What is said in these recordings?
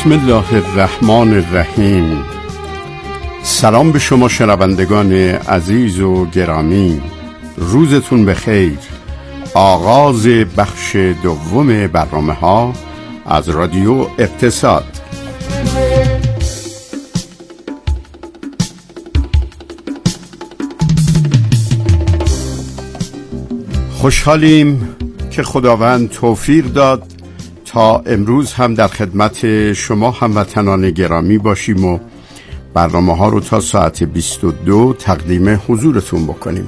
بسم الله الرحمن الرحیم. سلام به شما شنوندگان عزیز و گرامی، روزتون بخیر. آغاز بخش دوم برنامه ها از رادیو اقتصاد. خوشحالیم که خداوند توفیق داد تا امروز هم در خدمت شما هموطنان گرامی باشیم و برنامه ها رو تا ساعت 22 تقدیم حضورتون بکنیم.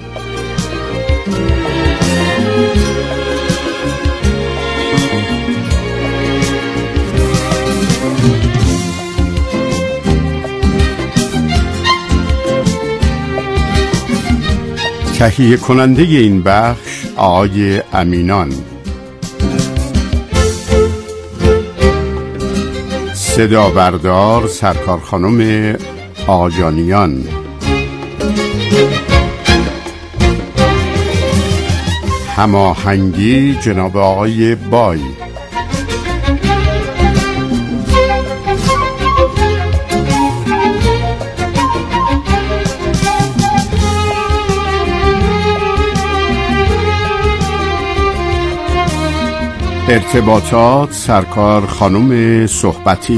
تهیه کننده این بخش آقای امینان، صدا بردار سرکار خانم آجانیان، هماهنگی جناب آقای بای، ارتباطات سرکار خانم صحبتی،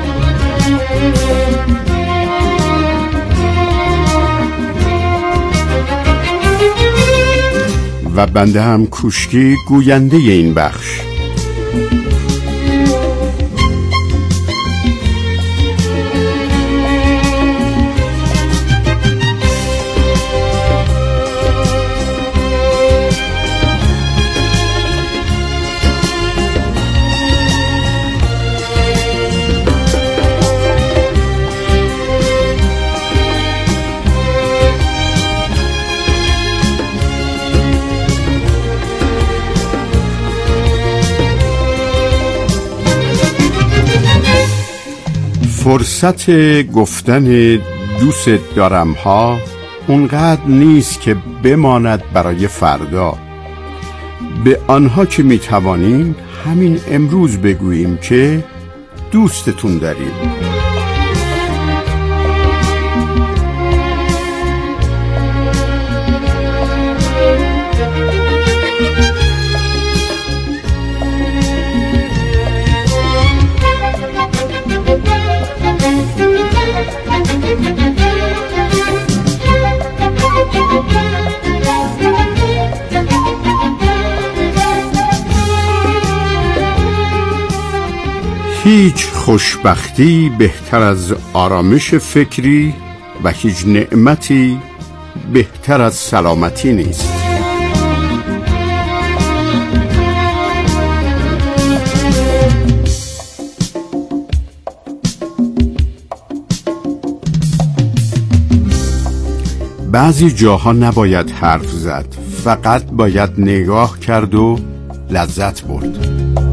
و بنده هم کوشکی گوینده این بخش. فرصت گفتن دوست دارم ها اونقدر نیست که بماند برای فردا. به آنها که میتوانیم همین امروز بگوییم که دوستتون داریم. هیچ خوشبختی بهتر از آرامش فکری و هیچ نعمتی بهتر از سلامتی نیست. بعضی جاها نباید حرف زد، فقط باید نگاه کرد و لذت برد.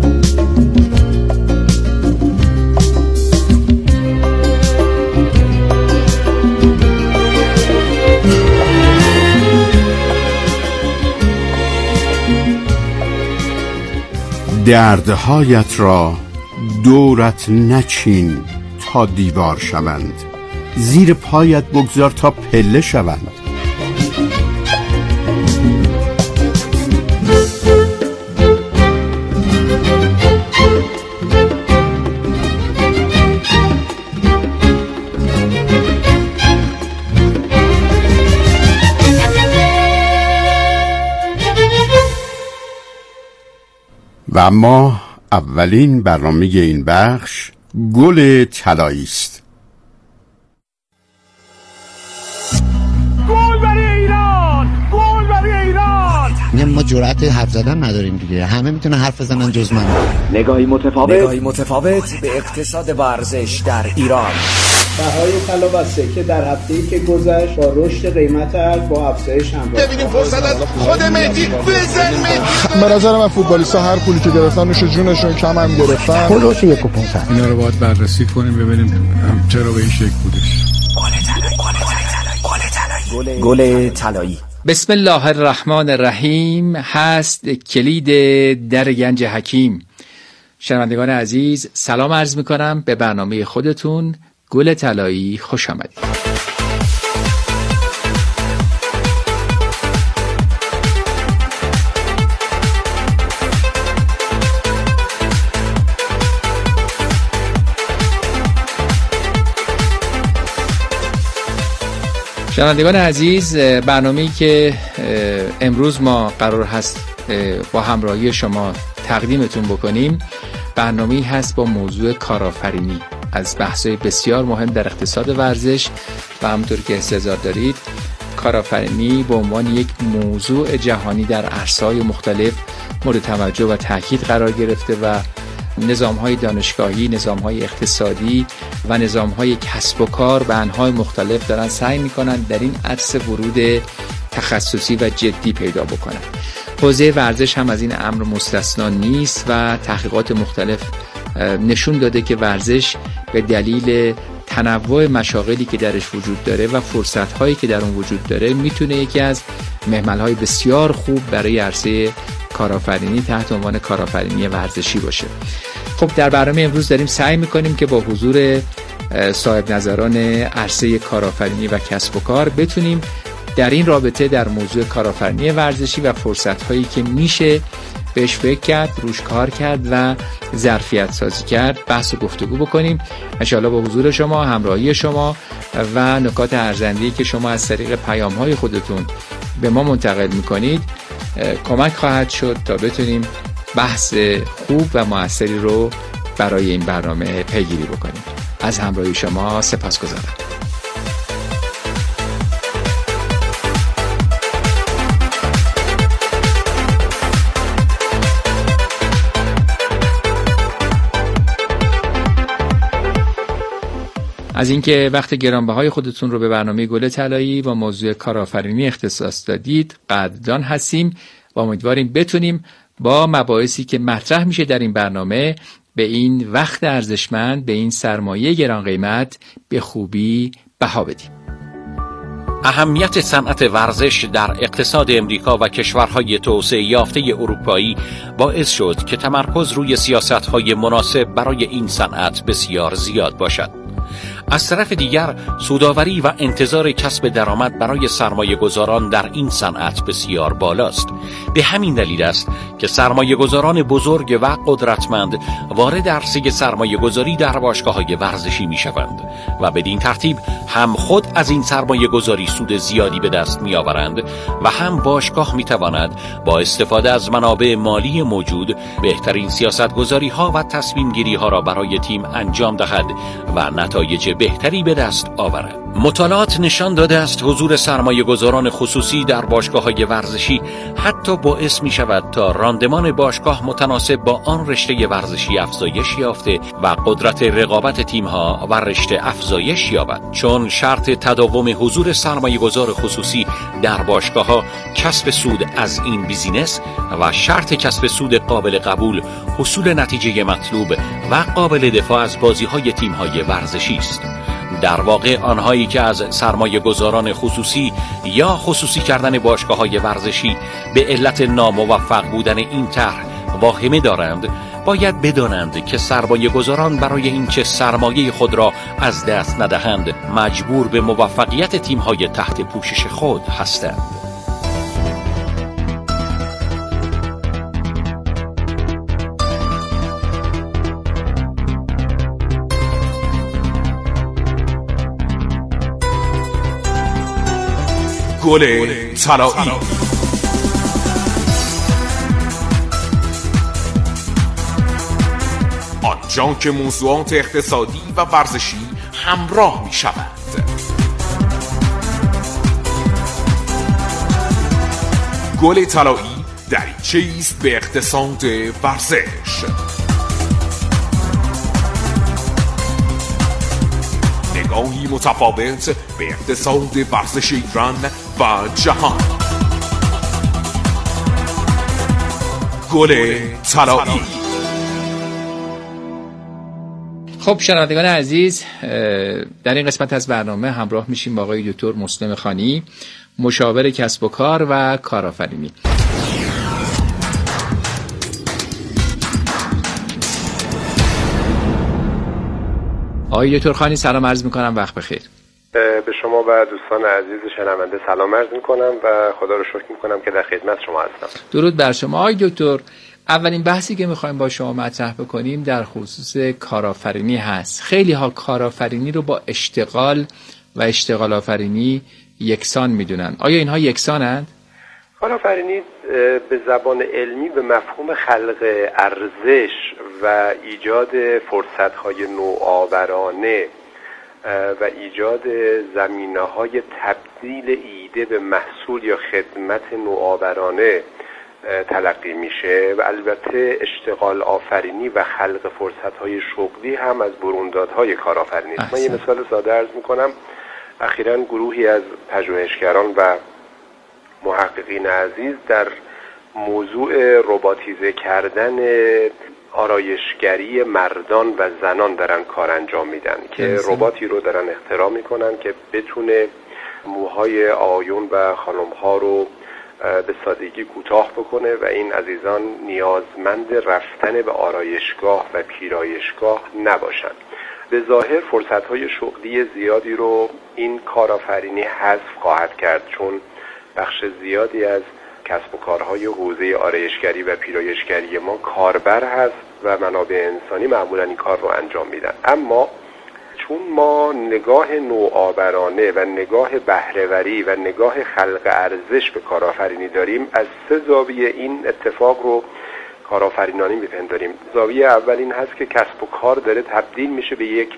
دردهایت را دورت نچین تا دیوار شوند، زیر پایت بگذار تا پله شوند. و اما اولین برنامه این بخش گل طلایی است. گل برای ایران! گل برای ایران! ما جرأت حرف زدن نداریم دیگه، همه میتونن حرف بزنن جز من. نگاهی متفاوت به اقتصاد ورزش در ایران. بهای طلا و سکه در هفته‌ای که گذشت با رشد قیمت ارز با افزایش همراه. ببینیم فرصت از خود مهدی بزن مهدی. به نظر من فوتبالیست‌ها هر پولی که گرفتن نوش جونشون کم هم گرفتن. خلاص 1.5 اینا رو باید بررسی کنیم ببینیم چرا به این شکل بودش. گل طلایی. بسم الله الرحمن الرحیم هست کلید در گنج حکیم. شنوندگان عزیز، سلام عرض می‌کنم به برنامه خودتون گل طلایی. خوش آمدید. شنوندگان عزیز، برنامه‌ای که امروز ما قرار هست با همراهی شما تقدیمتون بکنیم، برنامه‌ای هست با موضوع کارآفرینی، از بحث‌های بسیار مهم در اقتصاد ورزش و همونطور که استحضار دارید کارآفرینی به عنوان یک موضوع جهانی در عرصه‌های مختلف مورد توجه و تاکید قرار گرفته و نظام‌های دانشگاهی، نظام‌های اقتصادی و نظام‌های کسب و کار به انواع مختلف دارن سعی می‌کنن در این عرصه ورود تخصصی و جدی پیدا بکنن. حوزه ورزش هم از این امر مستثنا نیست و تحقیقات مختلف نشون داده که ورزش به دلیل تنوع مشاغلی که درش وجود داره و فرصت‌هایی که در اون وجود داره میتونه یکی از محورهای بسیار خوب برای عرصه کارآفرینی تحت عنوان کارآفرینی ورزشی باشه. خب در برنامه امروز داریم سعی میکنیم که با حضور صاحب نظران عرصه کارآفرینی و کسب و کار بتونیم در این رابطه در موضوع کارآفرینی ورزشی و فرصت‌هایی که میشه بهش فکر کرد، روش کار کرد و ظرفیت سازی کرد بحث و گفتگو بکنیم. انشاءالله با حضور شما، همراهی شما و نکات ارزنده‌ای که شما از طریق پیام‌های خودتون به ما منتقل میکنید کمک خواهد شد تا بتونیم بحث خوب و موثری رو برای این برنامه پیگیری بکنیم. از همراهی شما سپاسگزارم. از اینکه وقت گرانبهای خودتون رو به برنامه گل طلایی و موضوع کارآفرینی اختصاص دادید قدردان هستیم و امیدواریم بتونیم با مباحثی که مطرح میشه در این برنامه به این وقت ارزشمند، به این سرمایه گران قیمت به خوبی بها بدیم. اهمیت صنعت ورزش در اقتصاد امریکا و کشورهای توسعه یافته اروپایی باعث شد که تمرکز روی سیاست‌های مناسب برای این صنعت بسیار زیاد باشد. از طرف دیگر سودآوری و انتظار کسب درآمد برای سرمایه گذاران در این صنعت بسیار بالاست. به همین دلیل است که سرمایه گذاران بزرگ و قدرتمند وارد عرصه سرمایه گذاری در باشگاه‌های ورزشی می شوند و بدین ترتیب هم خود از این سرمایه گذاری سود زیادی به دست می آورند و هم باشگاه می تواند با استفاده از منابع مالی موجود بهترین سیاست گذاری ها و تصمیم گیری ها را برای تیم انجام دهد و نتایج بهتری به دست آورد. مطالعات نشان داده است حضور سرمایه گذاران خصوصی در باشگاه‌های ورزشی حتی باعث می شود تا راندمان باشگاه متناسب با آن رشته ورزشی افزایش یافته و قدرت رقابت تیم‌ها و رشته افزایش یابد، چون شرط تداوم حضور سرمایه گذار خصوصی در باشگاه‌ها کسب سود از این بیزینس و شرط کسب سود قابل قبول حصول نتیجه مطلوب و قابل دفاع از بازی‌های تیم‌های ورزشی است. در واقع آنهایی که از سرمایه گذاران خصوصی یا خصوصی کردن باشگاه‌های ورزشی به علت ناموفق بودن این طرح واهمه دارند باید بدانند که سرمایه گذاران برای اینکه سرمایه خود را از دست ندهند مجبور به موفقیت تیم‌های تحت پوشش خود هستند. گل طلایی. آنجا که موضوعات اقتصادی و ورزشی همراه می شود. گل طلایی دریچه‌ای است به اقتصاد ورزش. نگاهی متفاوت به اقتصاد ورزش ایران و جهان. گل طلایی. خب شنوندگان عزیز، در این قسمت از برنامه همراه میشیم با آقای دکتر مسلم خانی، مشاور کسب و کار و کارآفرینی. آقای دکتر خانی سلام عرض میکنم، وقت بخیر. به شما و دوستان عزیز شنونده سلام عرض میکنم و خدا رو شکر میکنم که در خدمت شما هستم. درود بر شما. آقای دکتر، اولین بحثی که میخوایم با شما مطرح بکنیم در خصوص کارآفرینی هست. خیلی ها کارآفرینی رو با اشتغال و اشتغال آفرینی یکسان میدونن. آیا اینها یکسانند؟ کارآفرینی به زبان علمی به مفهوم خلق ارزش و ایجاد فرصت‌های نوآورانه و ایجاد زمینه‌های تبدیل ایده به محصول یا خدمت نوآورانه تلقی میشه و البته اشتغال آفرینی و خلق فرصت‌های شغلی هم از بروندادهای کارآفرینی است. من یه مثال ساده عرض می‌کنم. اخیراً گروهی از پژوهشگران و محققین عزیز در موضوع رباتیزه کردن آرایشگری مردان و زنان دارن کار انجام میدن که رباتی رو دارن اختراع میکنن که بتونه موهای آقایون و خانم‌ها رو به سادگی کوتاه بکنه و این عزیزان نیازمند رفتن به آرایشگاه و پیرایشگاه نباشن. به ظاهر فرصت‌های شغلی زیادی رو این کارآفرینی حذف خواهد کرد، چون بخش زیادی از کسب و کارهای حوزه آرایشگری و پیرایشگری ما کاربر هست و منابع انسانی معمولا این کار رو انجام میدن. اما چون ما نگاه نوآورانه و نگاه بهره‌وری و نگاه خلق ارزش به کارآفرینی داریم، از سه زاویه این اتفاق رو کارآفرینانه میپنداریم. زاویه اول این هست که کسب و کار داره تبدیل میشه به یک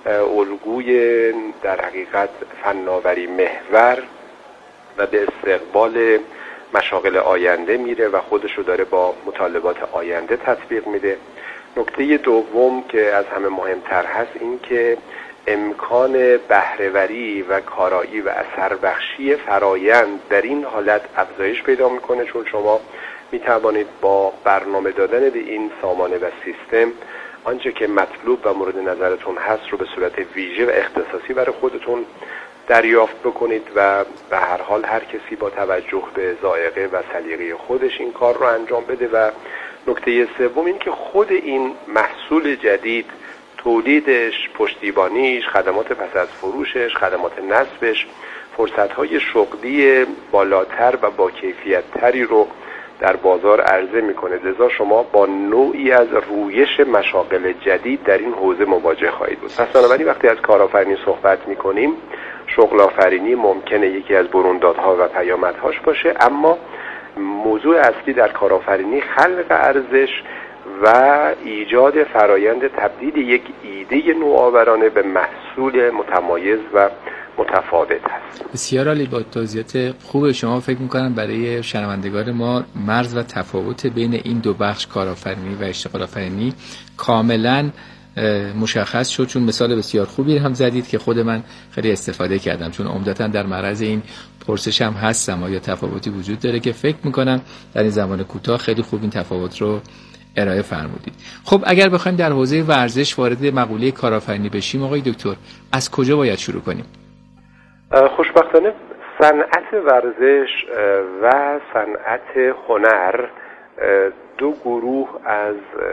الگوی در حقیقت فناوری محور و به استقبال مشاغل آینده میره و خودش رو داره با مطالبات آینده تطبیق میده. نکته دوم که از همه مهمتر هست این که امکان بهره‌وری و کارایی و اثر بخشی فرایند در این حالت افزایش پیدا میکنه، چون شما میتوانید با برنامه دادن به این سامانه و سیستم آنچه که مطلوب و مورد نظرتون هست رو به صورت ویژه و اختصاصی برای خودتون دریافت بکنید و به هر حال هر کسی با توجه به ذائقه و سلیقه خودش این کار رو انجام بده. و نکته سوم این که خود این محصول جدید، تولیدش، پشتیبانیش، خدمات پس از فروشش، خدمات نصبش، فرصت‌های شغلی بالاتر و با کیفیت تری رو در بازار عرضه میکنه. لذا شما با نوعی از رویش مشاغل جدید در این حوزه مواجه خواهید بود. پس بنابراین وقتی از کارآفرینی صحبت میکنیم، شغل آفرینی ممکنه یکی از بروندادها و پیامدهاش باشه، اما موضوع اصلی در کارآفرینی خلق ارزش و ایجاد فرایند تبدیل یک ایده نوآورانه به محصول متمایز و متفاوت هست. بسیار عالی. با توضیحات خوب شما فکر می‌کنم برای شنوندگان ما مرز و تفاوت بین این دو بخش کارآفرینی و اشتغال آفرینی کاملاً مشخص شد، چون مثال بسیار خوبی هم زدید که خود من خیلی استفاده کردم، چون عمدتاً در معرض این پرسش هم هستم آیا تفاوتی وجود داره که فکر می‌کنم در این زمان کوتاه خیلی خوب این تفاوت رو ارائه فرمودید. خب اگر بخوایم در حوزه ورزش وارد مقوله کارآفرینی بشیم آقای دکتر، از کجا باید شروع کنیم؟ خوشبختانه صنعت ورزش و صنعت هنر دو گروه از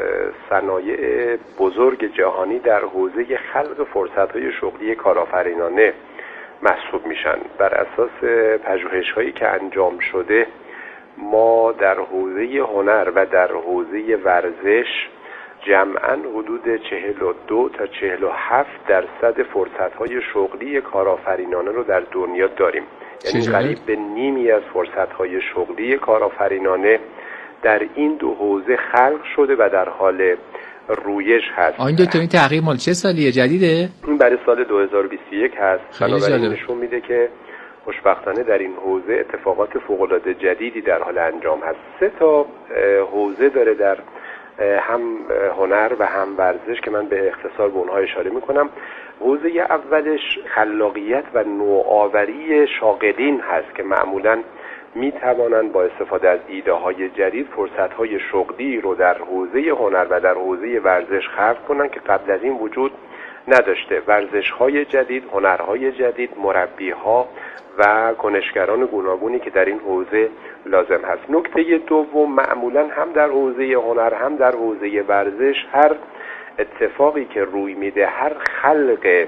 صنایع بزرگ جهانی در حوزه خلق فرصت‌های شغلی کارآفرینانه محسوب میشن. بر اساس پژوهش‌هایی که انجام شده ما در حوزه هنر و در حوزه ورزش جمعاً حدود 42 تا 47% فرصت‌های شغلی کارآفرینانه رو در دنیا داریم. یعنی قریب به نیمی از فرصت‌های شغلی کارآفرینانه در این دو حوزه خلق شده و در حال رویش هست. این دو تا این تحقیق مال چه سالیه؟ جدیده؟ این برای سال 2021 هست. بنابراین نشون میده که خوشبختانه در این حوزه اتفاقات فوق‌العاده جدیدی در حال انجام هست. 3 تا حوزه داره در هم هنر و هم ورزش که من به اختصار به اونها اشاره میکنم. حوزه اولش خلاقیت و نوآوری شاغلین هست که معمولاً می توانند با استفاده از ایده های جدید فرصت های شغلی رو در حوزه هنر و در حوزه ورزش خلق کنند که قبل از این وجود نداشته. ورزش های جدید، هنرهای جدید، مربی ها و کنشگران گوناگونی که در این حوزه لازم هست. نکته دوم، معمولا هم در حوزه هنر هم در حوزه ورزش هر اتفاقی که روی میده، هر خلق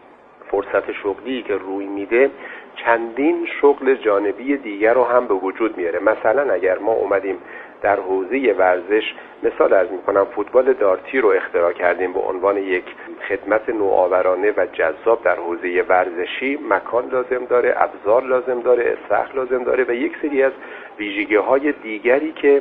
فرصت شغلی که روی میده چندین شغل جانبی دیگر رو هم به وجود میاره. مثلا اگر ما اومدیم در حوزه ورزش، مثال عرض میکنم، فوتبال دارتی رو اختراع کردیم به عنوان یک خدمت نوآورانه و جذاب در حوزه ورزشی، مکان لازم داره، ابزار لازم داره، استخر لازم داره و یک سری از ویژگی‌های دیگری که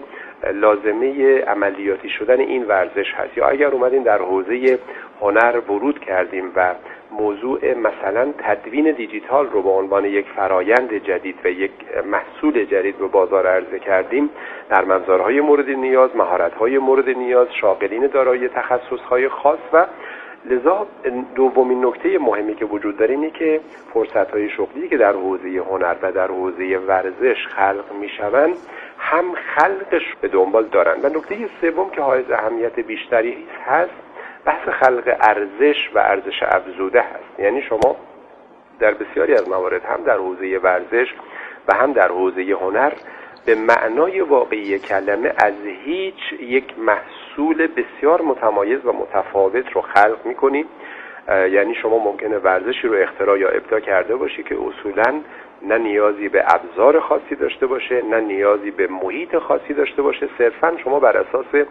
لازمه عملیاتی شدن این ورزش هست. یا اگر اومدیم در حوزه هنر ورود کردیم و موضوع مثلا تدوین دیجیتال رو به عنوان یک فرایند جدید و یک محصول جدید به بازار عرضه کردیم، در افزارهای مورد نیاز، مهارت‌های مورد نیاز، شاغلین دارای تخصص‌های خاص و لذا دومین نکته مهمی که وجود داره اینه که فرصت‌های شغلی که در حوزه هنر و در حوزه ورزش خلق می‌شوند هم خلقش به دنبال دارن. و نکته سوم که حائز اهمیت بیشتری هست، بحث خلق ارزش و ارزش افزوده هست. یعنی شما در بسیاری از موارد هم در حوزه ورزش و هم در حوزه هنر به معنای واقعی کلمه از هیچ یک محصول بسیار متمایز و متفاوت رو خلق می‌کنید. یعنی شما ممکنه ورزشی رو اختراع یا ابداع کرده باشی که اصولاً نه نیازی به ابزار خاصی داشته باشه، نه نیازی به محیط خاصی داشته باشه، صرفاً شما بر اساس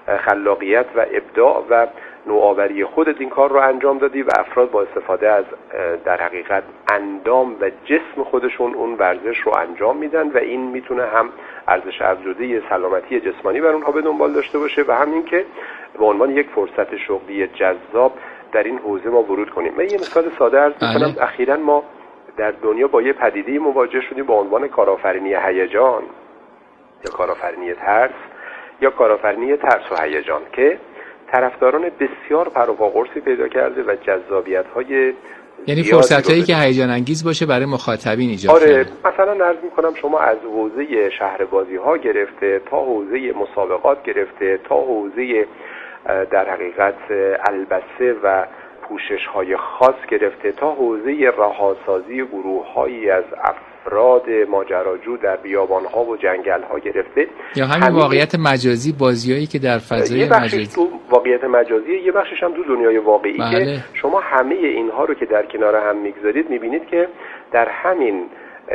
خلاقیت و ابداع و نوآوری خودت این کار رو انجام دادی و افراد با استفاده از در حقیقت اندام و جسم خودشون اون ورزش رو انجام میدن و این میتونه هم ارزش افزوده سلامتی جسمانی بر اونها به دنبال داشته باشه و همین که به عنوان یک فرصت شغلی جذاب در این حوزه ما ورود کنیم. من یه مثال ساده عرض می‌کنم. اخیراً ما در دنیا با یه پدیده مواجه شدیم با عنوان کارآفرینی هیجان یا کارآفرینی ترس یا کارآفرینی ترس و هیجان که طرفداران بسیار پر و پا قرصی پیدا کرده و جذابیت‌های، یعنی فرصتایی که هیجان انگیز باشه برای مخاطبین ایجاد کرده. کرده. مثلا عرض می‌کنم شما از حوزه شهربازی‌ها گرفته تا حوزه مسابقات گرفته تا حوزه در حقیقت البسه و پوشش‌های خاص گرفته تا حوزه رهاسازی گروه‌هایی از افراد ماجراجو در بیابان‌ها و جنگل‌ها گرفته، یا همین واقعیت مجازی، بازیایی که در فضای مجازی، تو واقعیت مجازی، یه بخشش هم تو دنیای واقعی. بله. که شما همه اینها رو که در کنار هم میگذارید میبینید که در همین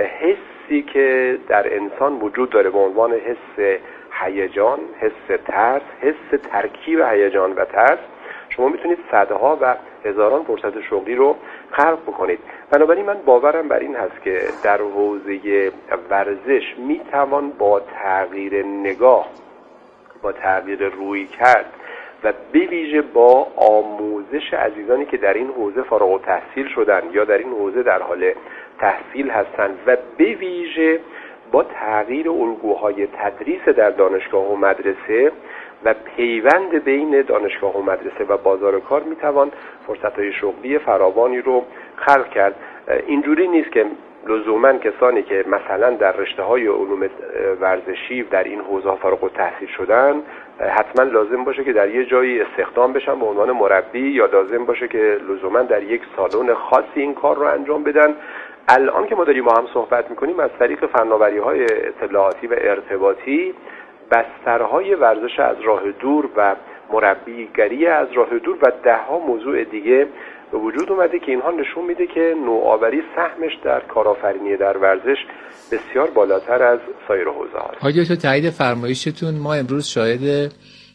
حسی که در انسان وجود داره به عنوان حس هیجان، حس ترس، حس ترکیب هیجان و ترس، شما میتونید صدها و هزاران فرصت شغلی رو خلق بکنید. بنابراین من باورم بر این هست که در حوزه ورزش میتوان با تغییر نگاه، با تغییر روی کرد و به ویژه با آموزش عزیزانی که در این حوزه فارغ التحصیل شدن یا در این حوزه در حال تحصیل هستند و به ویژه با تغییر الگوهای تدریس در دانشگاه و مدرسه و پیوند بین دانشگاه و مدرسه و بازار کار میتوان فرصت‌های شغلی فراوانی رو خلق کرد. اینجوری نیست که لزوما کسانی که مثلا در رشته‌های علوم ورزشی در این حوزه فارغ التحصیل شدن حتما لازم باشه که در یه جایی استخدام بشن به عنوان مربی یا لازم باشه که لزوما در یک سالن خاصی این کار رو انجام بدن. الان که ما داریم با هم صحبت میکنیم از طریق فناوری‌های اطلاعاتی و ارتباطی بسترهای ورزش از راه دور و مربیگری از راه دور و ده‌ها موضوع دیگه به وجود اومده که اینها نشون میده که نوآوری سهمش در کارآفرینی در ورزش بسیار بالاتر از سایر حوزه‌ها. آقای دکتر، تایید فرمایشتون، ما امروز شاهد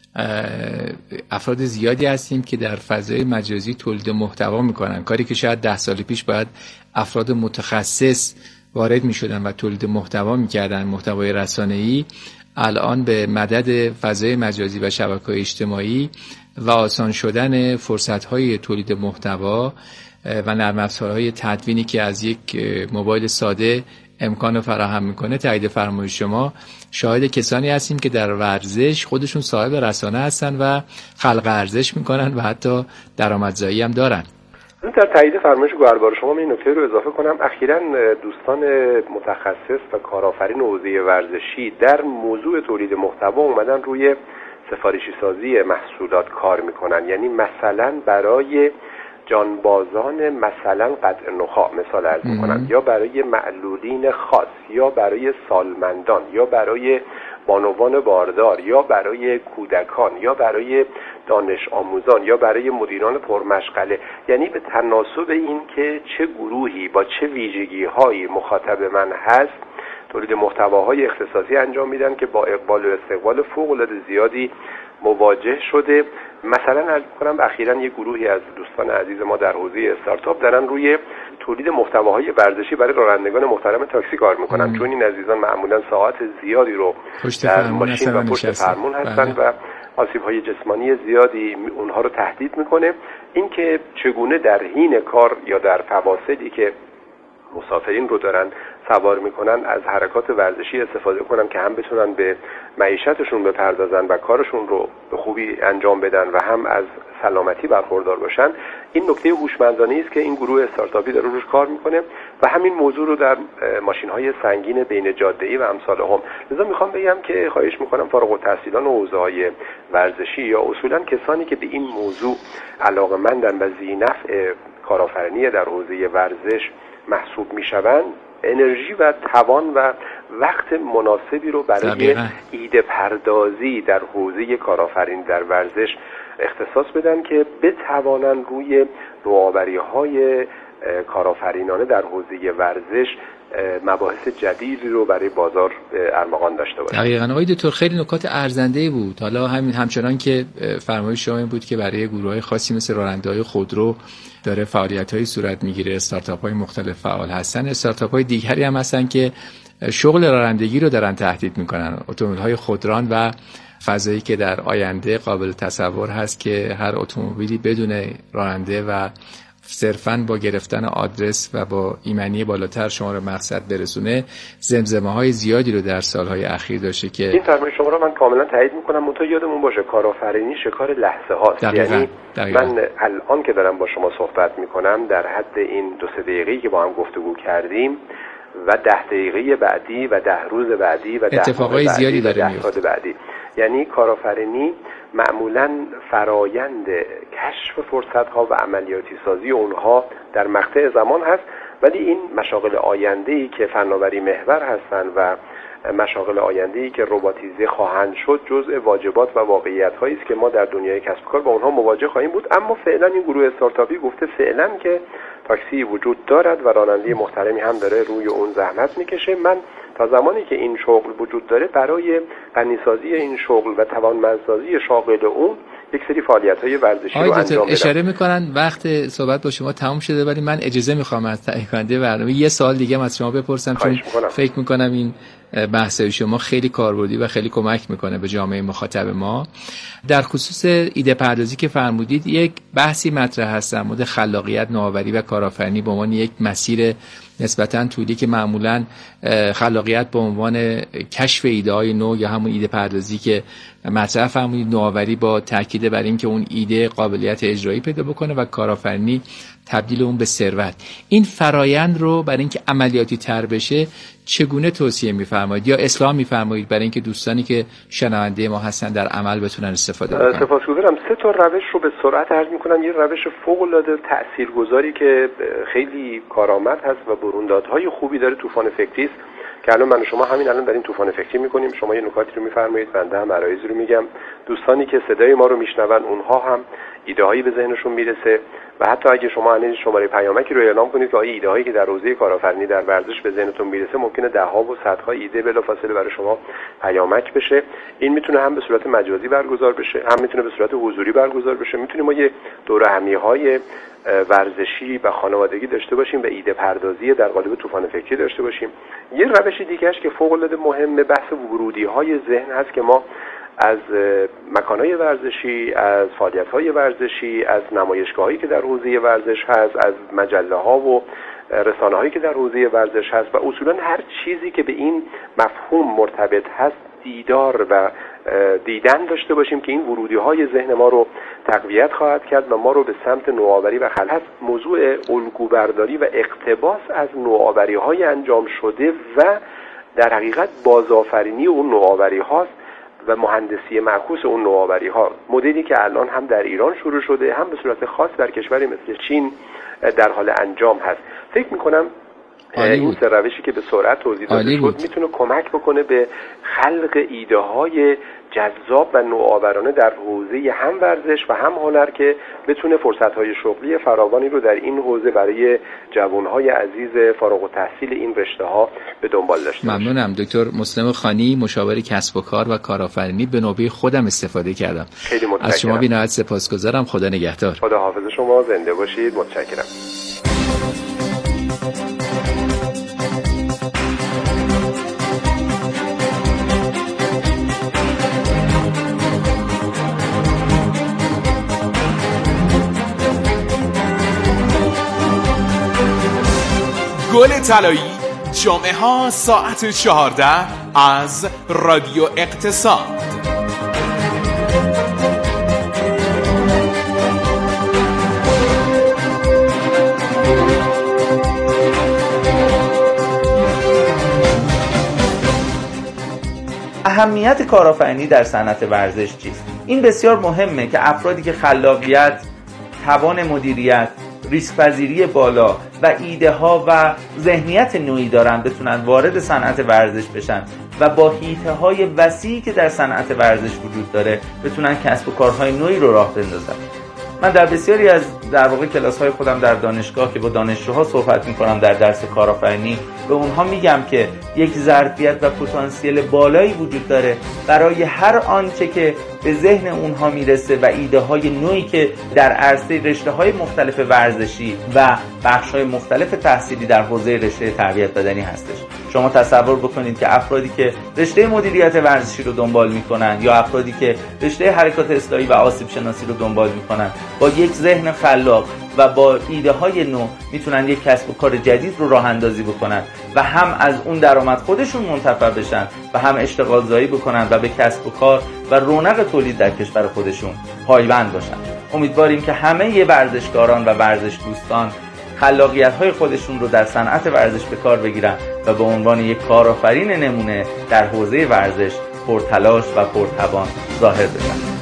افراد زیادی هستیم که در فضای مجازی تولید محتوا میکنن، کاری که شاید 10 سال پیش باید افراد متخصص وارد میشدن و تولید محتوا میکردن، محتوای رسانه‌ای. الان به مدد فضای مجازی و شبکه‌های اجتماعی و آسان شدن فرصت‌های تولید محتوا و نرم افزارهای تدوینی که از یک موبایل ساده امکان فراهم میکنه، تایید فرمایش شما، شاهد کسانی هستیم که در ورزش خودشون صاحب رسانه هستن و خلق ارزش میکنن و حتی درآمدزایی هم دارن. در تایید فرمایش گوهربار شما این نکته رو اضافه کنم. اخیراً دوستان متخصص و کارآفرین حوزه ورزشی در موضوع تولید محتوا اومدن روی سفارشی سازی محصولات کار میکنن. یعنی مثلا برای جانبازان مثلا قطع نخاع مثال عرض میکنم، یا برای معلولین خاص، یا برای سالمندان، یا برای بانوان باردار، یا برای کودکان، یا برای دانش آموزان یا برای مدیران پرمشغله، یعنی به تناسب این که چه گروهی با چه ویژگی‌هایی مخاطب من هست تولید محتواهای اختصاصی انجام میدن که با اقبال و استقبال فوق‌العاده زیادی مواجه شده. مثلا عرض می‌کنم اخیراً یک گروهی از دوستان عزیز ما در حوزه استارتاپ دارن روی تولید محتواهای ورزشی برای رانندگان محترم تاکسی کار میکنن، چون این عزیزان معمولا ساعات زیادی رو در ماشین و پشت فرمون هستن و آسیب‌های جسمانی زیادی اونها رو تهدید میکنه. این که چگونه در حین کار یا در فواصلی که مسافرین رو دارن سوار میکنن از حرکات ورزشی استفاده کنن که هم بتونن به معیشتشون بپردازن و کارشون رو به خوبی انجام بدن و هم از سلامتی برخوردار باشن، این نکته هوشمندانه است که این گروه استارتاپی داره روش کار میکنه و همین موضوع رو در ماشین‌های سنگین بین جاده‌ای و امثال هم. لذا میخوام بگم که خواهش میکنم فارغ التحصیلان و حوزه‌های ورزشی یا اصولا کسانی که به این موضوع علاقه‌مندن و ذی‌نفع کارآفرینی در حوزه ورزش محسوب میشوند، انرژی و توان و وقت مناسبی رو برای ایده پردازی در حوزه کارآفرینی در ورزش اختصاص بدن که بتوانن روی نوآوری‌های کارآفرینانه در حوزه ورزش مباحث جدیدی رو برای بازار ارمغان داشته باشن. دقیقاً آقای دکتر خیلی نکات ارزنده‌ای بود. حالا همچنان که فرمایش شما این بود که برای گروه‌های خاصی مثل راننده‌های خودرو داره فعالیت‌های صورت می‌گیره، استارتاپ‌های مختلف فعال هستن، استارتاپ‌های دیگری هم هستن که شغل رانندگی رو دارن تهدید می‌کنن، اتومبیل‌های خودران و فضایی که در آینده قابل تصور هست که هر اتومبیلی بدون راننده و صرفاً با گرفتن آدرس و با ایمنی بالاتر شما رو مقصد برسونه، زمزمه‌های زیادی رو در سال‌های اخیر داشته که این فرمایش شما رو من کاملا تایید می‌کنم. منتها یادمون باشه کارآفرینی شکار لحظه هاست. یعنی من الان که دارم با شما صحبت می‌کنم در حد این 2-3 دقیقه‌ای که با هم گفتگو کردیم و 10 دقیقه بعدی و 10 روز بعدی و 10 اتفاقای زیادی داره میفته بعدی. یعنی کارآفرینی معمولاً فرایند کشف فرصت‌ها و عملیاتی سازی اونها در مقطع زمان هست، ولی این مشاغل آینده‌ای که فناوری محور هستند و مشاغل آینده‌ای که رباتیزه خواهند شد جزء واجبات و واقعیت‌هایی است که ما در دنیای کسب و کار با اونها مواجه خواهیم بود. اما فعلا این گروه استارتاپی گفته فعلا که تاکسی وجود دارد و راننده محترمی هم داره روی اون زحمت میکشه. من تا زمانی که این شغل وجود داره برای غنی‌سازی این شغل و توانمندسازی شاغل اون یک سری فعالیت‌های ورزشی رو انجام بدم. اشاره میکنن وقت صحبت با شما تموم شده، ولی من اجازه میخوام از تهیه کننده برنامه یه سوال دیگه از شما بپرسم، چون فکر میکنم این بحث شما خیلی کاربردی و خیلی کمک میکنه به جامعه مخاطب ما. در خصوص ایده پردازی که فرمودید، یک بحثی مطرح هست در مورد خلاقیت، نوآوری و کارآفرینی به عنوان یک مسیر نسبتاً طولی که معمولاً خلاقیت به عنوان کشف ایده‌های نو یا همون ایده پردازی که مطرح فرمودید، نوآوری با تاکید بر این که اون ایده قابلیت اجرایی پیدا بکنه و کارآفرینی تبدیل اون به ثروت. این فرایند رو برای اینکه عملیاتی تر بشه چگونه توصیه می‌فرمایید یا اصلاح می‌فرمایید برای اینکه دوستانی که شنونده ما هستن در عمل بتونن استفاده بکنن؟ سپاسگزارم. 3 تا روش رو به سرعت عرض می‌کنم. یه روش فوق‌العاده تاثیرگذاری که خیلی کارآمد هست و بروندادهای خوبی داره طوفان فکری است که الان من و شما همین الان داریم طوفان فکری می‌کنیم. شما یه نکاتی رو می‌فرمایید، بنده هم عرایضی رو میگم. دوستانی که صدای ما رو میشنون اونها هم ایده‌هایی به ذهنشون میرسه و حتی اگه شما الان شماره پیامکی رو اعلام کنید که ایده‌هایی که در حوزه کارآفرینی در ورزش به ذهنتون میرسه، ممکنه ده‌ها و صدها ایده بلافاصله برای شما پیامک بشه. این میتونه هم به صورت مجازی برگزار بشه، هم میتونه به صورت حضوری برگزار بشه. میتونیم ما یه دوره همیه‌های ورزشی و خانوادگی داشته باشیم و ایده پردازی در قالب طوفان فکری داشته باشیم. یه روش دیگه‌اش که فوق‌العاده مهمه بحث ورودی‌های ذهن هست که ما از مکان‌های ورزشی، از فعالیت‌های ورزشی، از نمایشگاهایی که در حوزه ورزش هست، از مجله‌ها و رسانه‌هایی که در حوزه ورزش هست و اصولاً هر چیزی که به این مفهوم مرتبط هست دیدار و دیدن داشته باشیم که این ورودی‌های ذهن ما رو تقویت خواهد کرد و ما رو به سمت نوآوری و خلق. موضوع الگوبرداری و اقتباس از نوآوری‌های انجام شده و در حقیقت بازآفرینی اون نوآوری‌هاست و مهندسی معکوس اون نوآوری‌ها، مدلی که الان هم در ایران شروع شده، هم به صورت خاص در کشوری مثل چین در حال انجام هست. فکر می‌کنم این سه روشی که به سرعت توضیح داده شد میتونه کمک بکنه به خلق ایده های جذاب و نوآورانه در حوزه هم ورزش و هم هنر که بتونه فرصت‌های شغلی فراوانی رو در این حوزه برای جوان‌های عزیز فارغ التحصیل این رشته‌ها به دنبال داشته باشه. ممنونم. دکتر مسلم خانی، مشاور کسب و کار و کارآفرینی، به نوبه خودم استفاده کردم. خیلی متشکرم. از شما بی‌نهایت سپاسگزارم. خدا نگهدار. خدا حافظ شما، زنده باشید. متشکرم. گل طلایی، جمعه ها ساعت 14 از رادیو اقتصاد. اهمیت کارآفرینی در صنعت ورزش چیست؟ این بسیار مهمه که افرادی که خلاقیت، توان مدیریت، ریسک پذیری بالا و ایده ها و ذهنیت نوعی دارن بتونن وارد صنعت ورزش بشن و با حیطه های وسیعی که در صنعت ورزش وجود داره بتونن کسب و کارهای نوعی رو راه بندازن. من در بسیاری از کلاس های خودم در دانشگاه که با دانشجوها صحبت میکنم در درس کارآفرینی به اونها میگم که یک ظرفیت و پتانسیل بالایی وجود داره برای هر آنچه که به ذهن اونها میرسه و ایده های نوعی که در عرصه رشته های مختلف ورزشی و بخش های مختلف تحصیلی در حوزه رشته تربیت بدنی هستش. شما تصور بکنید که افرادی که رشته مدیریت ورزشی رو دنبال میکنن یا افرادی که رشته حرکات اصلاحی و آسیب شناسی رو دنبال میکنن با یک ذهن خلاق و با ایده های نو میتونن یک کسب و کار جدید رو راه اندازی بکنن و هم از اون درآمد خودشون منتفع بشن و هم اشتغال زایی بکنن و به کسب و کار و رونق تولید در کشور خودشون پایبند باشن. امیدواریم که همه ورزشکاران و ورزش دوستان خلاقیت‌های خودشون رو در صنعت ورزش به کار بگیرن و به عنوان یک کارآفرین نمونه در حوزه ورزش پرتلاش و پرتوان ظاهر بشن.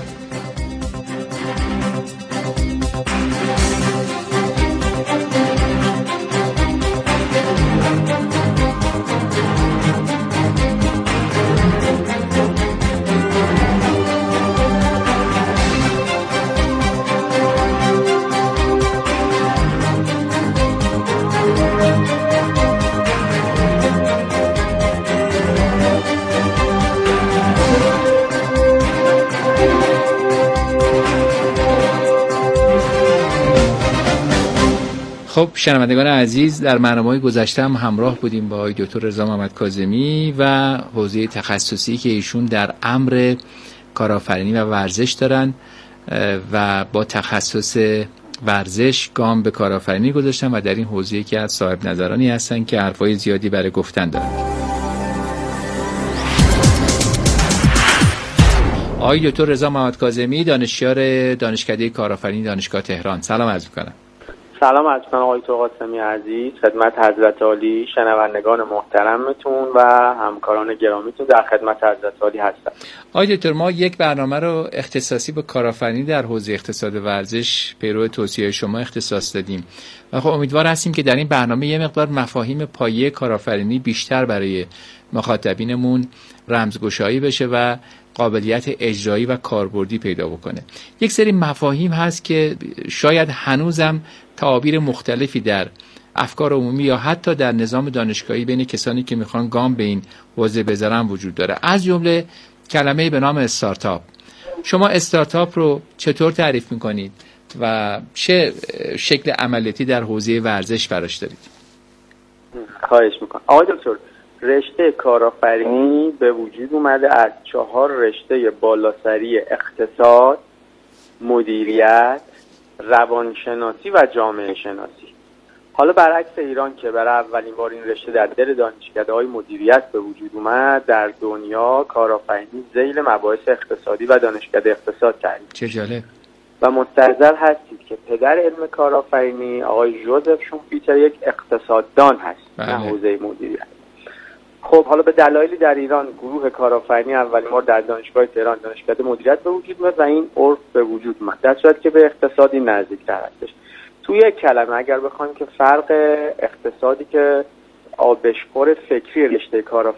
خب شنوندگان عزیز، در برنامه‌های گذشته هم همراه بودیم با آقای دکتر رضا محمد کاظمی و حوزه تخصصی که ایشون در امر کارآفرینی و ورزش دارن و با تخصص ورزش گام به کارآفرینی گذاشتن و در این حوزه که از صاحب نظرانی هستن که حرفای زیادی برای گفتن دارن. آقای دکتر رضا محمد کاظمی، دانشیار دانشکده کارآفرینی دانشگاه تهران، سلام عرض می‌کنم. سلام عرض می‌کنم آقای قاسمی عزیز، خدمت حضرت عالی، شنوندگان محترمتون و همکاران گرامیتون در خدمت حضرت عالی هستم. آقای دکتر، ما یک برنامه رو اختصاصی به کارآفرینی در حوزه اقتصاد ورزش پیرو توصیه شما اختصاص دادیم و خب امیدوار هستیم که در این برنامه یه مقدار مفاهیم پایه کارآفرینی بیشتر برای مخاطبینمون رمزگشایی بشه و قابلیت اجرایی و کاربردی پیدا بکنه. یک سری مفاهیم هست که شاید هنوزم تعابیر مختلفی در افکار عمومی یا حتی در نظام دانشگاهی بین کسانی که میخوان گام به این حوزه بذارن وجود داره، از جمله کلمه به نام استارتاپ. شما استارتاپ رو چطور تعریف میکنید و چه شکل عملیاتی در حوزه ورزش براش دارید؟ خواهش میکنم. آقای دکتر، رشته کارآفرینی به وجود اومده از 4 رشته بالاسری اقتصاد، مدیریت، روانشناسی و جامعه شناسی. حالا برعکس ایران که برای اولین بار این رشته در دل دانشکده‌های مدیریت به وجود اومد، در دنیا کارآفرینی ذیل مباحث اقتصادی و دانشکده اقتصاد تعریف. چه جالب. و مستحضر هستید که پدر علم کارآفرینی آقای ژوزف شومپیتر یک اقتصاددان هست، نه حوزه مدیریت. خب حالا به دلایلی در ایران گروه کارآفرینی اولین بار در دانشگاه تهران دانشکده مدیریت به وجود اومد و این عرف به وجود اومد، در صورتی که به اقتصادی نزدیک‌تر هستش. توی یک کلمه اگر بخوایم که فرق اقتصادی که آبشخور فکری رشته کارآفرینی